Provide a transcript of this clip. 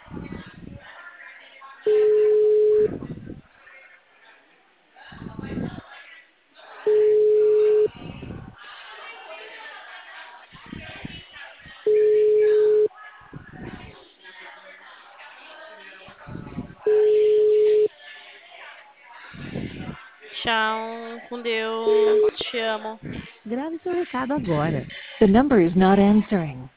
Tchau, com Deus, te amo. Grave seu recado agora. The number is not answering.